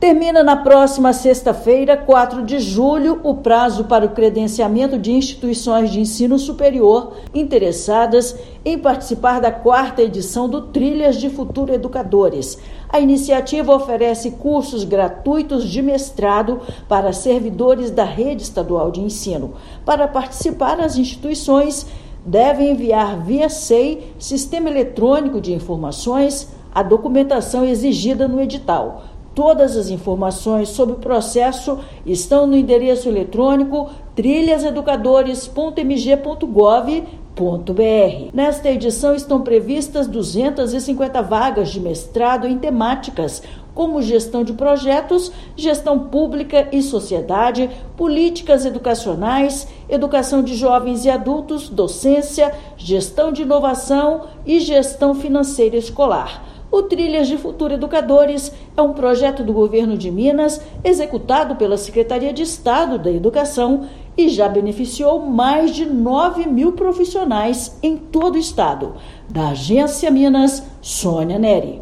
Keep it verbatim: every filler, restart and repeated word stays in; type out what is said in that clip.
Termina na próxima sexta-feira, quatro de julho, o prazo para o credenciamento de instituições de ensino superior interessadas em participar da quarta edição do Trilhas de Futuro Educadores. A iniciativa oferece cursos gratuitos de mestrado para servidores da rede estadual de ensino. Para participar, as instituições devem enviar via S E I, Sistema Eletrônico de Informações, a documentação exigida no edital. Todas as informações sobre o processo estão no endereço eletrônico trilhas educadores ponto m g ponto gov ponto b r. Nesta edição estão previstas duzentas e cinquenta vagas de mestrado em temáticas como gestão de projetos, gestão pública e sociedade, políticas educacionais, educação de jovens e adultos, docência, gestão de inovação e gestão financeira escolar. O Trilhas de Futuro Educadores é um projeto do governo de Minas, executado pela Secretaria de Estado da Educação e já beneficiou mais de nove mil profissionais em todo o estado. Da Agência Minas, Sônia Neri.